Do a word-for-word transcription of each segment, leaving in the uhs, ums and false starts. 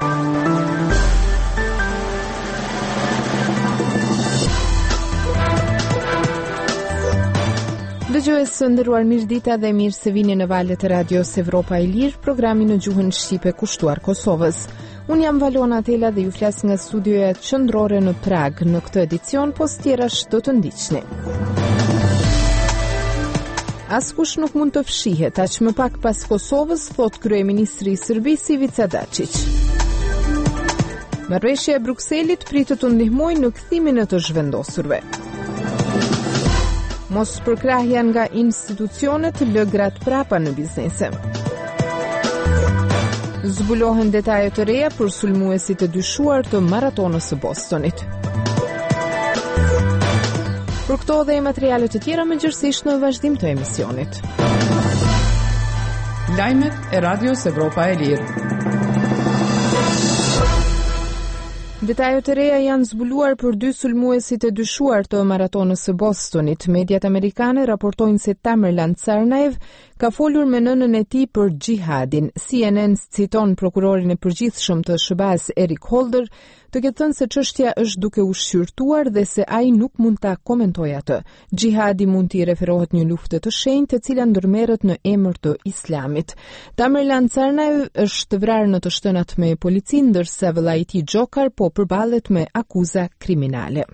Dëgjues së nderuar, mirëdita dhe mirë se vini në valët e radios Evropa e Lirë, programi në gjuhën shqipe kushtuar Kosovës. Unë jam Valona Tela dhe ju flas nga studioja qendrore në Prag. Në këtë edicion, po tjerash do të ndiqni. Askush nuk mund të fshihet, aq më pak pas Kosovës, thot kryeministri i Serbisë Ivica Dačić. Marrëveshja e Brukselit pritet të ndihmojë në kthimin e të zhvendosurve. Mos përkrahja nga institucionet lë gratë prapa në biznese. Zbulohen detaje të reja për sulmuesit e dyshuar të maratonës së Bostonit. Për këto dhe materiale të tjera më gjërësisht në vazhdim të emisionit. Lajmet e Radios Evropa e Lirë. Detajet e reja janë zbuluar për dy sulmuesit e dyshuar të maratonës së Bostonit. Mediat amerikane raportojnë se Tamerlan Tsarnaev ka folur me nënën e tij për xhihadin. C N N citon prokurorin e përgjithshëm të S B A-s Eric Holder të ketë thënë se çështja është duke u shqyrtuar dhe se ai nuk mund ta komentojë atë. Xhihadi mund t'i referohet një lufte të shenjtë e cila ndërmerret në emër të Islamit. Tamerlan Tsarnaev është vrarë në të shtënat me policinë, ndërsa vëllai i tij Xhokar po përballet me akuza kriminale.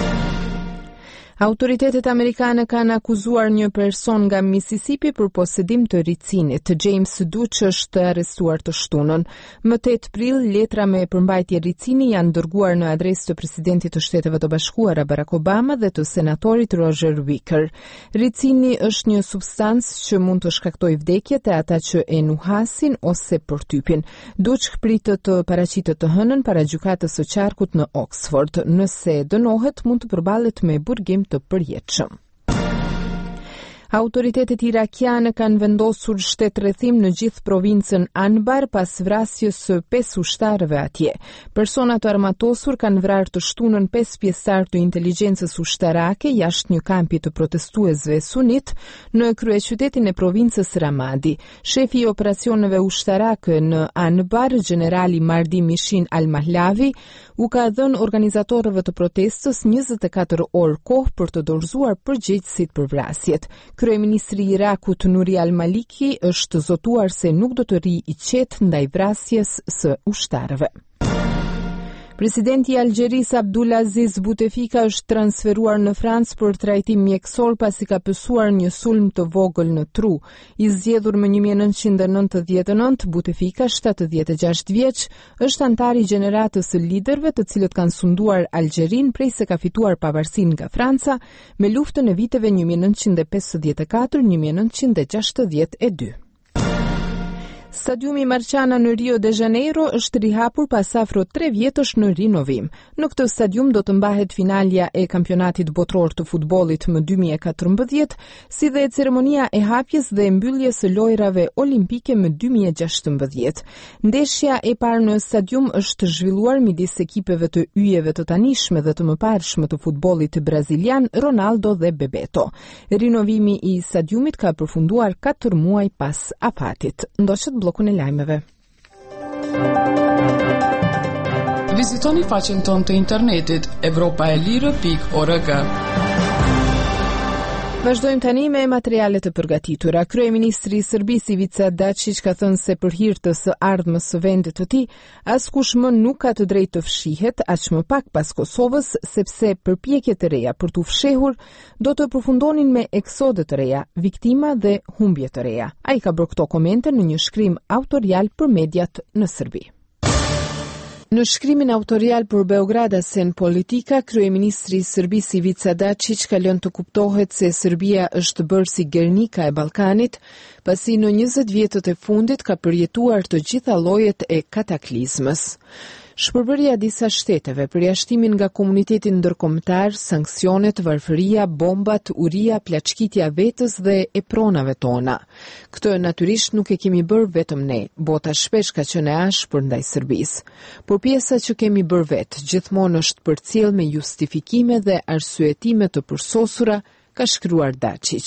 Autoritetet amerikane kanë akuzuar një person nga Mississippi për posedim të ricinit. James Duch është arrestuar të shtunën. Më tetë prill, letra me përmbajtje ricini janë dërguar në adresë të presidentit të Shteteve të Bashkuara Barack Obama dhe të senatorit Roger Wicker. Ricini është një substancë që mund të shkaktojë vdekje te ata që e nuhasin ose përtypin. Duch pritet të paraqitet të hënën para gjykatës së qarkut në Oxford. Nëse dënohet, mund të përballet me burgim të përjetshëm. Autoritetet irakiane kanë vendosur shtetërrethim në gjithë provincën Anbar pas vrasjes së pesë ushtarëve atje. Persona të armatosur kanë vrarë të shtunën pesë pjesëtar të inteligjencës ushtarake jashtë një kampi të protestuesve sunit në kryeqytetin e provincës Ramadi. Shefi i operacioneve ushtarake në Anbar, generali Mardi Mishin Al-Mahlavi, u ka dhënë organizatorëve të protestës njëzet e katër orë kohë për të dorëzuar përgjegjësit për vrasjet. Kryeministri i Irakut Nuri al-Maliki është zotuar se nuk do të ri i qetë ndaj vrasjes së ushtarëve. Presidenti i Algjerisë Abdulaziz Bouteflika është transferuar në Francë për trajtim mjekësor pasi ka pësuar një sulm të vogël në tru. I zgjedhur më një mijë e nëntëqind e nëntëdhjetë e nëntë, Bouteflika, shtatëdhjetë e gjashtë vjeç, është antar i gjeneratës së liderëve të cilët kanë sunduar Algjerinë prej se ka fituar pavarësinë nga Franca me luftën e viteve një mijë e nëntëqind e pesëdhjetë e katër - një mijë e nëntëqind e gjashtëdhjetë e dy. Stadiumi Marciana në Rio de Janeiro është rihapur pas afro tre vjetësh në rinovim. Në këtë stadium do të mbahet finalja e kampionatit botror të futbollit më dy mijë e katërmbëdhjetë, si dhe ceremonia e hapjes dhe mbylljes së lojrave olimpike më dy mijë e gjashtëmbëdhjetë. Ndeshja e parë në stadium është zhvilluar midis ekipeve të yjeve të tanishme dhe të mëparshme të futbollit brazilian, Ronaldo dhe Bebeto. Rinovimi i stadiumit ka përfunduar katër muaj pas afatit. Ndoqët blokun e lajmeve. Vizitoni faqen tonë të internetit evropa e lirë pikë org. Vazhdojmë tani me materialet e përgatitura. Kryeministri i Serbisë Ivica Dačić ka thënë se për hir të së ardhmës së vendit të tij, askush më nuk ka të drejtë të fshihet, aq më pak pas Kosovës, sepse përpjekjet e reja për t'u fshehur do të përfundonin me eksode të reja, viktima dhe humbje të reja. Ai ka bërë këto komente në një shkrim autorial për mediat në Serbi. Në shkrimin autorial për Beograda Sen Politika, kryeministri i Serbisë Ivica Dačić ka lënë të kuptohet se Serbia është bërë si Gernika e Ballkanit, pasi në njëzet vjetët e fundit ka përjetuar të gjitha llojet e kataklizmës. Shpërbërja disa shteteve, përjashtimin nga komuniteti ndërkombëtar, sanksionet, varfëria, bombat, uria, plaçkitja vetës dhe e pronave tona. Këtë natyrisht nuk e kemi bërë vetëm ne. Bota shpesh ka qenë e ashpër ndaj Serbisë. Por pjesa që kemi bërë vetë gjithmonë është përcjell me justifikime dhe arsyetime të përsosura, ka shkruar Dačić.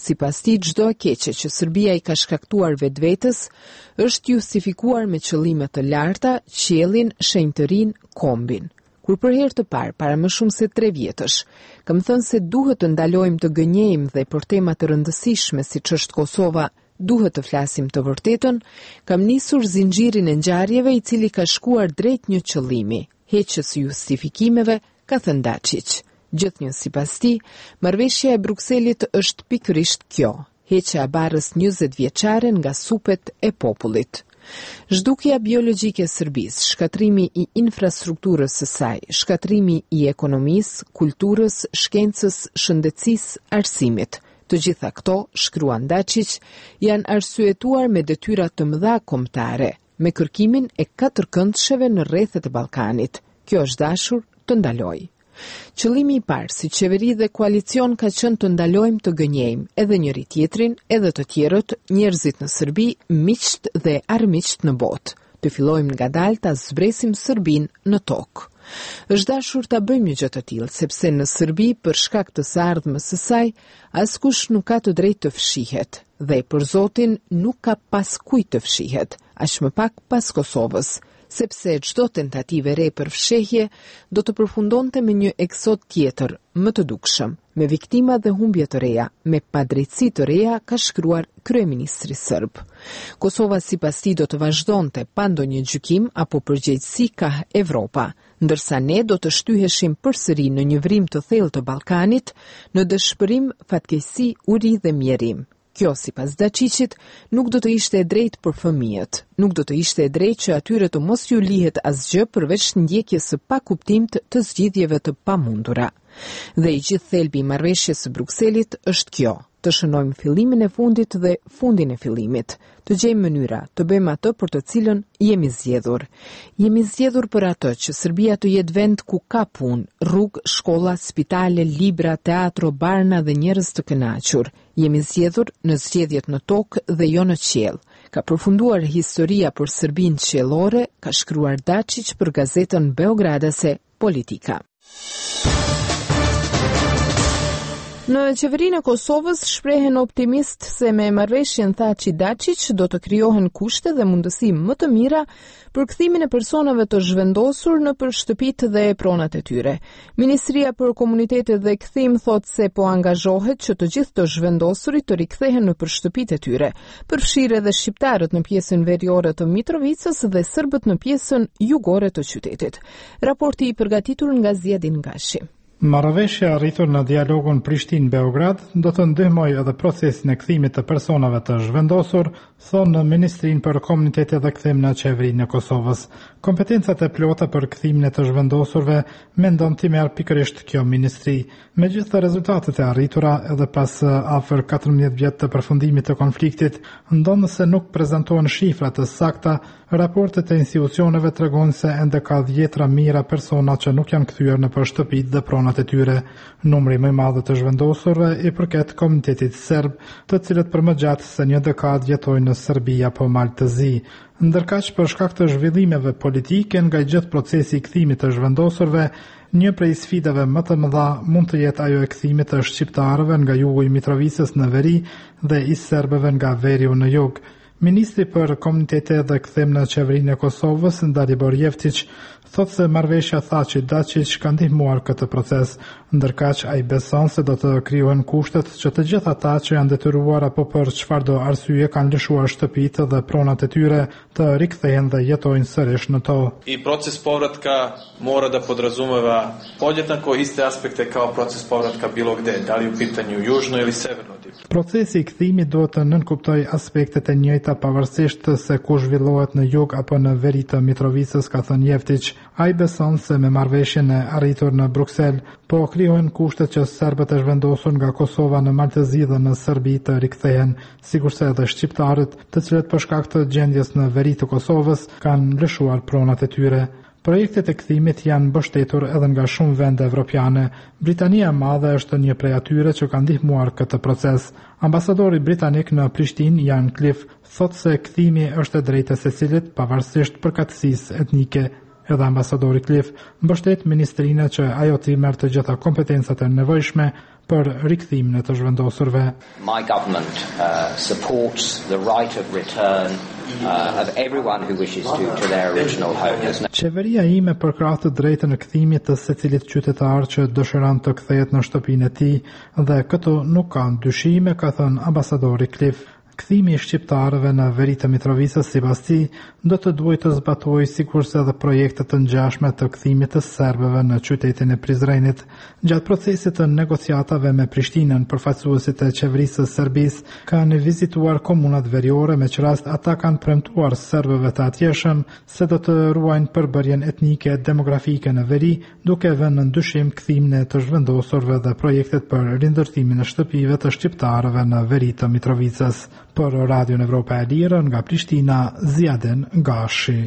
Sipas tij, çdo e keqe që Serbia i ka shkaktuar vetvetes është justifikuar me qëllime të larta, qiellin, shenjtërinë, kombin. Kur për herë të parë, para më shumë se tre vjetësh, kam thënë se duhet të ndalojmë të gënjejmë dhe për tema të rëndësishme siç është Kosova, duhet të flasim të vërtetën, kam nisur zinxhirin e ngjarjeve i cili ka shkuar drejt një qëllimi, heqjes së justifikimeve, ka thënë Dačić. Gjithnjë sipas tij, marrëveshja e Brukselit është pikërisht kjo, heqja e barrës njëzet vjeçare nga supet e popullit. Zhdukja biologjike e Serbisë, shkatrimi i infrastrukturës së saj, shkatrimi i ekonomisë, kulturës, shkencës, shëndetësisë, arsimit. Të gjitha këto, shkruan Dačić, janë arsyetuar me detyra të mëdha kombëtare, me kërkimin e katërkëndsheve në rrethet e Ballkanit. Kjo është dashur të ndalojë. Qëllimi i parë si qeveri dhe koalicion ka qenë të ndalojmë të gënjejmë edhe njëri tjetrin, edhe të tjerët, njerëzit në Serbi, miqt dhe armiqt në botë. Të fillojmë ngadalë ta zbresim Serbinë në tokë. Është dashur ta bëjmë një gjë të tillë, sepse në Serbi, për shkak të së ardhmës së saj, askush nuk ka të drejtë të fshihet, dhe për Zotin nuk ka pas kujt të fshihet, aq më pak pas Kosovës. Sepse çdo tentativë re për fshehje do të përfundonte me një eksod tjetër, më të dukshëm, me viktima dhe humbje të reja, me padrejtësi të reja, ka shkruar kryeministri serb. Kosova sipas tij do të vazhdonte pa ndonjë gjykim apo përgjegjësi ka Evropa, ndërsa ne do të shtyheshim përsëri në një vrim të thellë të Ballkanit, në dëshpërim, fatkeqësi, uri dhe mjerim. Kjo, sipas Dačićit, nuk do të ishte e drejtë për fëmijët. Nuk do të ishte e drejtë që atyre të mos ju lihet asgjë përveç ndjekjes së pakuptimit të zgjidhjeve të pamundura. Dhe i gjithë thelbi i marrëveshjes së Brukselit është kjo: të shënojmë fillimin e fundit dhe fundin e fillimit, të gjejmë mënyra të bëjmë atë për të cilën jemi zgjedhur. Jemi zgjedhur për atë që Serbia të jetë vend ku ka punë, rrugë, shkolla, spitale, libra, teatro, barna dhe njerëz të kënaqur. Jemi zgjedhur në zgjedhjet në tokë dhe jo në qiell. Ka përfunduar historia për Serbinë qiellore, ka shkruar Dačić për gazetën beogradase Politika. Në qeverinë e Kosovës shprehen optimist se me marrëveshjen thaçi Dačić do të krijohen kushte dhe mundësi më të mira për kthimin e personave të zhvendosur në për shtëpitë dhe pronat e tyre. Ministria për Komunitetet dhe Kthim thotë se po angazhohet që të gjithë të zhvendosurit të rikthehen në për shtëpitë e tyre, përfshirë edhe shqiptarët në pjesën veriore të Mitrovicës dhe serbët në pjesën jugore të qytetit. Raporti i përgatitur nga Zjedin Gashi. Marrëveshja arritur në dialogun Prishtinë-Beograd do të ndihmojë edhe procesin e kthimit të personave të zhvendosur, thonë në Ministrinë për Komunitete dhe Kthim në qeverinë e Kosovës. Kompetencat e plota për kthimin e të zhvendosurve mendon ti merr pikërisht kjo ministri. Megjithëse rezultatet e arritura edhe pas afër katërmbëdhjetë vjet të përfundimit të konfliktit, ndonë se nuk prezantohen shifra të sakta, raportet e institucioneve tregojnë se ende ka dhjetra mijëra persona që nuk janë kthyer në për shtëpitë dhe pronat e tyre. Numri më i madh të zhvendosurve i përket komunitetit serb, të cilët për më gjatë se një dekadë jetojnë në Serbi apo Maltëzi. Ndërkaq për shkak të zhvillimeve politike nga gjithë procesi i kthimit të zhvendosurve, një prej sfidave më të mëdha mund të jetë ajo e kthimit të shqiptarëve nga jugu i Mitrovicës në veri dhe i serbëve nga veriu në jug. Ministri për Komunitete dhe Kthim në qeverinë e Kosovës, Dalibor Jevtić, thotë se marrëveshja Thaçi-Dačić ka ndihmuar këtë proces, ndërkaq ai beson se do të krijohen kushtet që të gjithë ata që janë detyruar apo për çfarëdo arsye kanë lëshuar shtëpitë dhe pronat e tyre të rikthehen dhe jetojnë sërish në to. I proces povratka mora da podrazumeva podjednako iste aspekte kao proces povratka bilo gde, da li u pitanju južno ili severno tip. Procesi i kthimit duhet të nënkuptojë aspektet e njëjta pavarësisht se ku zhvillohet në jug apo në veri të Mitrovicës, ka thënë Jevtić. Ai beson se me marrëveshjen e arritur në Bruksel po krijohen kushtet që serbët e zhvendosur nga Kosova në Maltëzi dhe në Serbi të rikthehen, sikurse edhe shqiptarët, të cilët për shkak të gjendjes në veri të Kosovës kanë lëshuar pronat e tyre. Projektet e kthimit janë mbështetur edhe nga shumë vende evropiane. Britania e Madhe është një prej atyre që ka ndihmuar këtë proces. Ambasadori britanik në Prishtinë, Ian Cliff, thotë se kthimi është e drejtë e secilit pavarësisht përkatësisë etnike. Edhe ambasadori Cliff mbështet ministrinë që ajo të merrte të gjitha kompetencat e nevojshme për rikthimin e të zhvendosurve. My government uh, supports the right of return uh, of everyone who wishes to to their original homes. Qeveria ime përkrah të drejtën e kthimit të secilit qytetar që dëshiron të kthehet në shtëpinë e tij dhe këtu nuk ka dyshime, ka thënë ambasadori Cliff. Kthimi i shqiptarëve në veri të Mitrovicës sipas tij do të duhet të zbatojë sikurse edhe projekte të ngjashme të kthimit të serbëve në qytetin e Prizrenit. Gjatë procesit të negociatave me Prishtinën, përfaqësuesit e qeverisë së Serbisë kanë vizituar komunat veriore, me që rast ata kanë premtuar serbëve të atjeshëm se do të ruajnë përbërjen etnike demografike në veri, duke vënë në dyshim kthimin e të zhvendosurve dhe projektet për rindërtimin e shtëpive të shqiptarëve në veri të Mitrovicës. Për Radio Evropa e Lirë, nga Prishtina, Zjaden Gashi.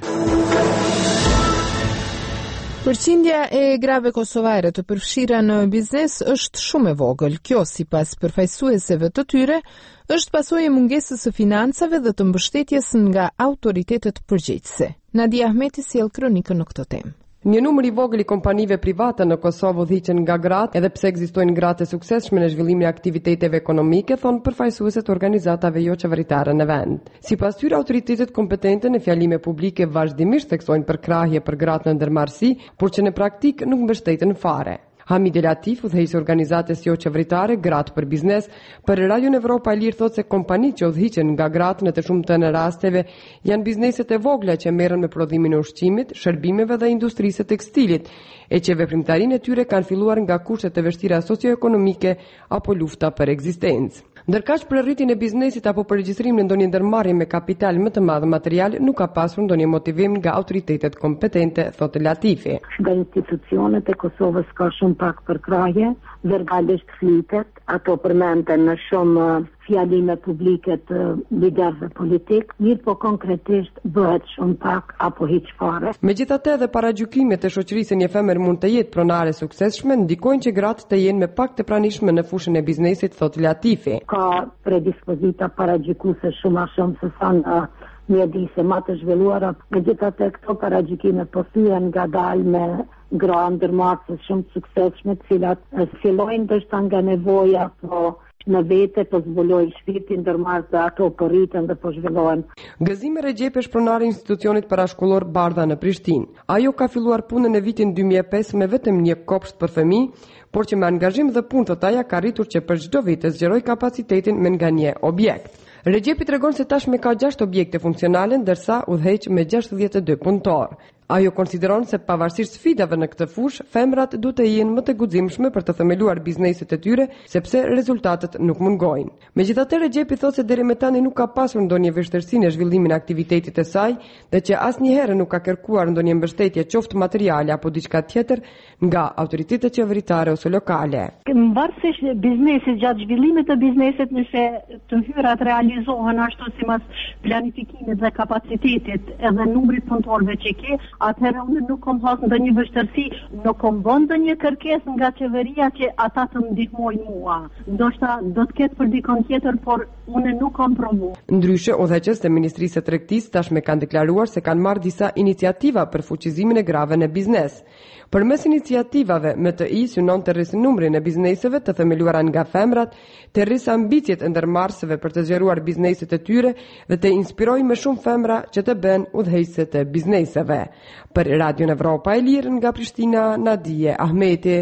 Përqindja e grave kosovare të përfshira në biznes është shumë e vogël. Kjo, sipas përfaqësuesve të tyre, është pasojë e mungesës së financave dhe të mbështetjes nga autoritetet përgjegjëse. Nadia Ahmeti sjell kronikën në këtë temë. Një numër i vogël i kompanive private në Kosovë udhëhiqen nga gratë, edhe pse ekzistojnë gratë e suksesshme në zhvillimin e aktiviteteve ekonomike, thonë përfaqësuesit të organizatave jo qeveritare në vend. Sipas tyre, autoritetet kompetente në fjalime publike vazhdimisht theksojnë përkrahje për gratë në ndërmarrësi, por që në praktik nuk mbështeten fare. Hamid Latif, udhëheqësi i organizatës jo qeveritare Gratë për Biznes, për Radio Evropa e Lirë thotë se kompanitë që udhëhiqen nga gratë në të shumtën e rasteve janë bizneset e vogla që merren me prodhimin e ushqimit, shërbimeve dhe industrisë së tekstilit, e që veprimtarinë e tyre kanë filluar nga kushtet e vështira socioekonomike apo lufta për ekzistencë. Ndërkaq për rritjen e biznesit apo për regjistrimin e ndonjë ndërmarrje me kapital më të madh material nuk ka pasur ndonjë motivim nga autoritetet kompetente, thotë Latifi. Nga institucionet e Kosovës ka shumë pak përkrahje, verbalisht flitet, ato përmenden në shumë fjalime publike të liderëve politik, mirë po konkretisht bëhet shumë pak apo hiç fare. Megjithatë, edhe paragjykimet e shoqërisë se një femër mund të jetë pronare suksesshme ndikojnë që gratë të jenë me pak të pranishme në fushën e biznesit, thotë Latifi. Ka predispozita paragjykuese shumë a shumë se sa në mjedise më të zhvilluara, megjithatë këto paragjykime po thyen ngadalë me gra ndërmarrëse shumë të suksesshme, të cilat fillojnë ndoshta nga nevoja, po në vete po zbulojnë shpirtin ndërmarrës dhe ato po rriten dhe po zhvillohen. Gëzime Regjepi është pronari i institucionit parashkollor Bardha në Prishtinë. Ajo ka filluar punën në vitin dy mijë e pesë me vetëm një kopsht për fëmijë, por që me angazhim dhe punë të taja ka rritur që për çdo vit të zgjeroj kapacitetin me nga një objekt. Regjepi tregon se tashmë ka gjashtë objekte funksionale, ndërsa udhëheq me gjashtëdhjetë e dy punëtor. Ajo konsideron se pavarësisht sfidave në këtë fushë, femrat duhet të jenë më të guximshme për të themeluar bizneset e tyre, sepse rezultatet nuk mungojnë. Megjithatë, Regjepi thotë se deri më tani nuk ka pasur ndonjë vështirësi në zhvillimin e aktivitetit të saj dhe që asnjëherë nuk ka kërkuar ndonjë mbështetje qoftë materiale apo diçka tjetër nga autoritetet qeveritare ose lokale. Mbarësisht biznesit, gjatë zhvillimit të biznesit, nëse të hyrat realizohen ashtu sipas planifikimit dhe kapacitetit edhe numrit punëtorëve që ke, atëherë unë nuk kam pas ndonjë vështirësi, nuk kam bën ndonjë kërkesë nga qeveria që ata të më ndihmojnë mua. Ndoshta do të ketë për dikon tjetër, por unë nuk kam provu. Ndryshe, udhëheqës të Ministrisë së Tregtisë tashmë kanë deklaruar se kanë marrë disa iniciativa për fuqizimin e grave në biznes. Përmes iniciativave, M T I synon të rrisë numrin e bizneseve të themeluara nga femrat, të rrisë ambicjet e ndërmarrësve për të zgjeruar bizneset e tyre dhe të inspirojë më shumë femra që të bëhen udhëheqëse të bizneseve. Për Radio Evropa e Lirë nga Prishtina, Nadia Ahmeti.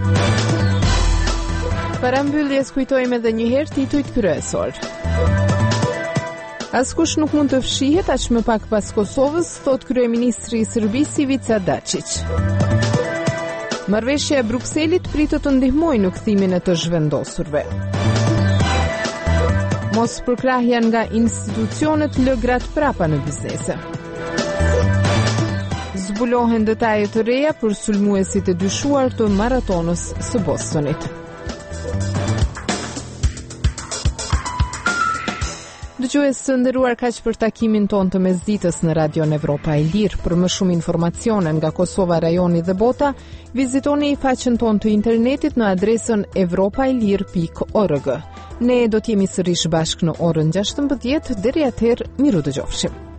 Para mbylljes kujtojmë edhe një herë titujt kryesor. Askush nuk mund të fshihet aq më pak pas Kosovës, thot kryeministri i Serbisë Ivica Dačić. Marrëveshja e Brukselit pritet të ndihmojë në kthimin e të zhvendosurve. Mos përkrahja nga institucionet lë gratë prapa në biznese. Zbulohen detaje të reja për sulmuesit e dyshuar të maratonës së Bostonit. Dëgjues së nderuar, kaq për takimin ton të mesditës në Radio Evropa e Lirë. Për më shumë informacione nga Kosova, rajoni dhe bota, vizitoni faqen ton të internetit në adresën evropaelir pikë org. Ne do t'jemi sërish bashkë në orën gjashtëmbëdhjetë, deri atëherë miru dëgjofshim.